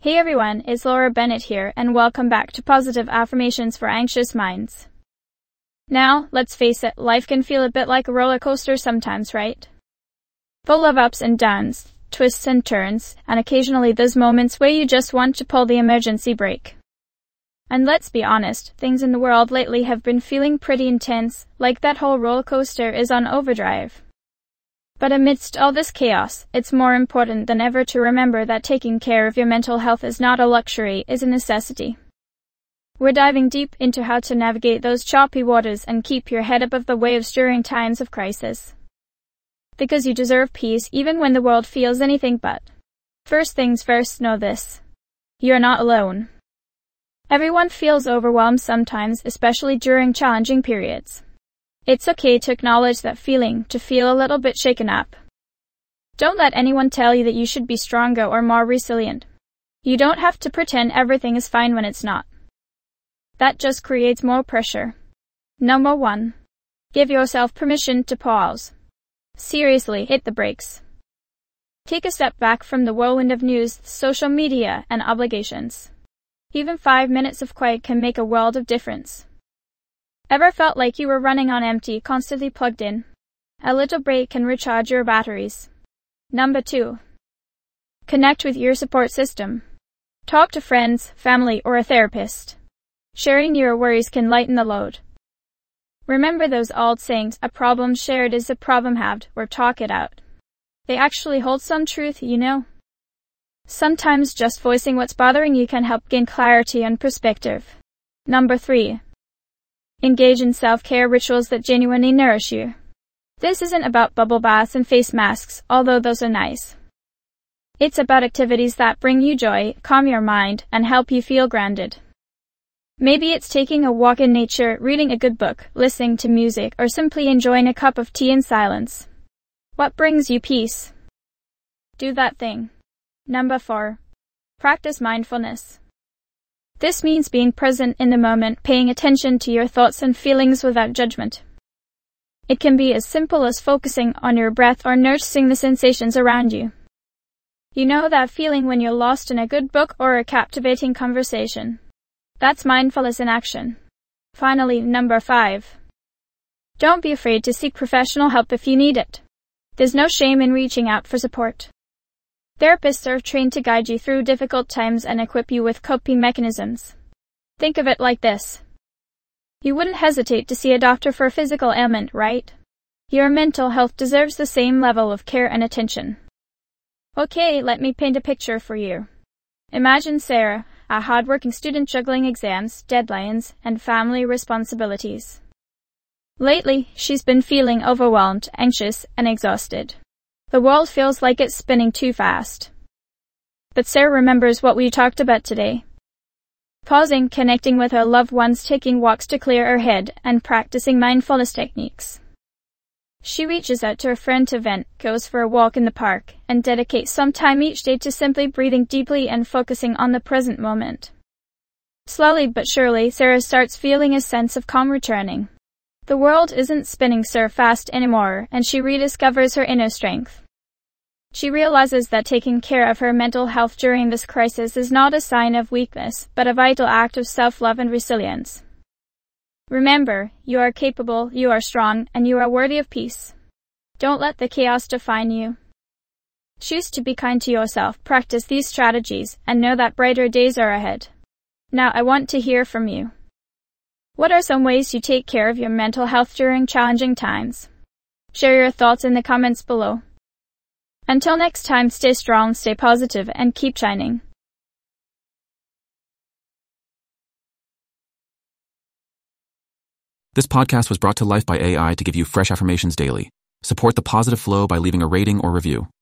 Hey everyone, it's Laura Bennett here, and welcome back to Positive Affirmations for Anxious Minds. Now, let's face it, life can feel a bit like a roller coaster sometimes, right? Full of ups and downs, twists and turns, and occasionally those moments where you just want to pull the emergency brake. And let's be honest, things in the world lately have been feeling pretty intense, like that whole roller coaster is on overdrive. But amidst all this chaos, it's more important than ever to remember that taking care of your mental health is not a luxury, it's a necessity. We're diving deep into how to navigate those choppy waters and keep your head above the waves during times of crisis. Because you deserve peace even when the world feels anything but. First things first, know this. You're not alone. Everyone feels overwhelmed sometimes, especially during challenging periods. It's okay to acknowledge that feeling, to feel a little bit shaken up. Don't let anyone tell you that you should be stronger or more resilient. You don't have to pretend everything is fine when it's not. That just creates more pressure. Number 1. Give yourself permission to pause. Seriously, hit the brakes. Take a step back from the whirlwind of news, social media, and obligations. Even 5 minutes of quiet can make a world of difference. Ever felt like you were running on empty, constantly plugged in? A little break can recharge your batteries. Number 2. Connect with your support system. Talk to friends, family, or a therapist. Sharing your worries can lighten the load. Remember those old sayings, a problem shared is a problem halved, or talk it out. They actually hold some truth, you know. Sometimes just voicing what's bothering you can help gain clarity and perspective. Number 3. Engage in self-care rituals that genuinely nourish you. This isn't about bubble baths and face masks, although those are nice. It's about activities that bring you joy, calm your mind, and help you feel grounded. Maybe it's taking a walk in nature, reading a good book, listening to music, or simply enjoying a cup of tea in silence. What brings you peace? Do that thing. Number 4. Practice mindfulness. This means being present in the moment, paying attention to your thoughts and feelings without judgment. It can be as simple as focusing on your breath or noticing the sensations around you. You know that feeling when you're lost in a good book or a captivating conversation? That's mindfulness in action. Finally, number 5. Don't be afraid to seek professional help if you need it. There's no shame in reaching out for support. Therapists are trained to guide you through difficult times and equip you with coping mechanisms. Think of it like this. You wouldn't hesitate to see a doctor for a physical ailment, right? Your mental health deserves the same level of care and attention. Okay, let me paint a picture for you. Imagine Sarah, a hard-working student juggling exams, deadlines, and family responsibilities. Lately, she's been feeling overwhelmed, anxious, and exhausted. The world feels like it's spinning too fast. But Sarah remembers what we talked about today. Pausing, connecting with her loved ones, taking walks to clear her head, and practicing mindfulness techniques. She reaches out to a friend to vent, goes for a walk in the park, and dedicates some time each day to simply breathing deeply and focusing on the present moment. Slowly but surely, Sarah starts feeling a sense of calm returning. The world isn't spinning so fast anymore, and she rediscovers her inner strength. She realizes that taking care of her mental health during this crisis is not a sign of weakness, but a vital act of self-love and resilience. Remember, you are capable, you are strong, and you are worthy of peace. Don't let the chaos define you. Choose to be kind to yourself, practice these strategies, and know that brighter days are ahead. Now I want to hear from you. What are some ways you take care of your mental health during challenging times? Share your thoughts in the comments below. Until next time, stay strong, stay positive, and keep shining. This podcast was brought to life by AI to give you fresh affirmations daily. Support the positive flow by leaving a rating or review.